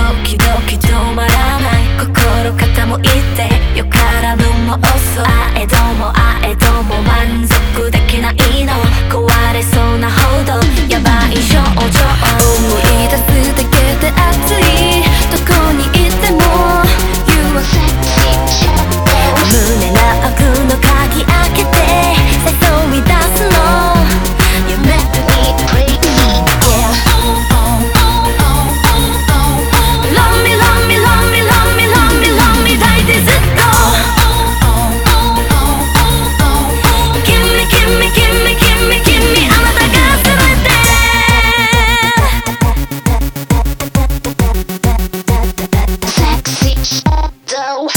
キドキ止まらない心傾いてよからぬ妄想あえども満足できないの壊れそうなほどやばい症状思い出すだけで熱いどこにいても You are sexy 胸の奥の鍵開けて誘い出すの You make me crazy Love me, love me, love me, love me, love me, love me 抱いてずっと Give me, give me, give me, give me, give me あなたが全て Sexy shadow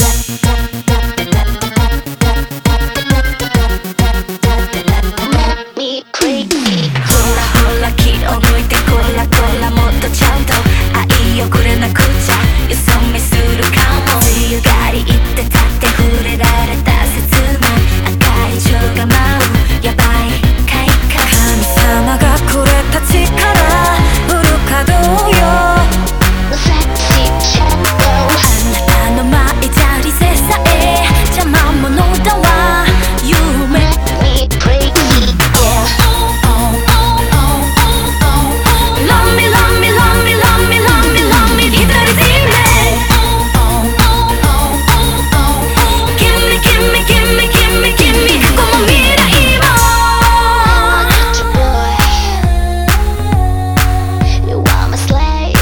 Make me crazy ほらほら気を抜いてこらこらもっとちゃんと愛をくれなくちゃよそ見するかも強がり言ってたって触れられた切ない赤い情が舞うやばい快感神様がくれた力フル稼働よ Sexy shadow あなたの舞いたりせさえ邪魔者だわ You make me crazy Love me, love me, love me, love me, love me, love me 左手目 Give me, give me, give me, give me, give me 過去も未来も You are my slave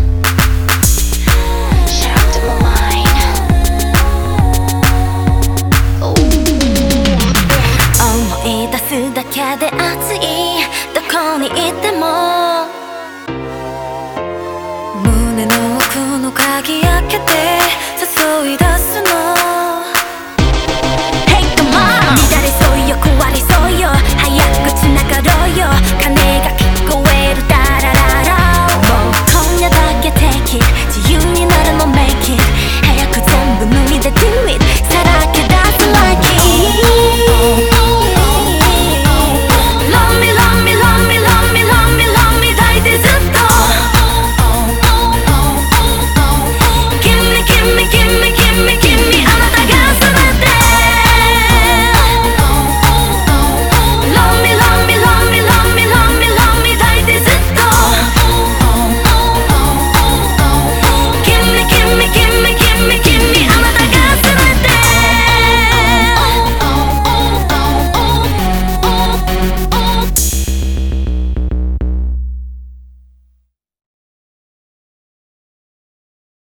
Shout to my mind思い出すだけで熱いどこにいても胸の奥の鍵開けて誘い出すの Hey come on 乱れそうよ壊れそうよ早く繋がろうよ鐘が聞こえ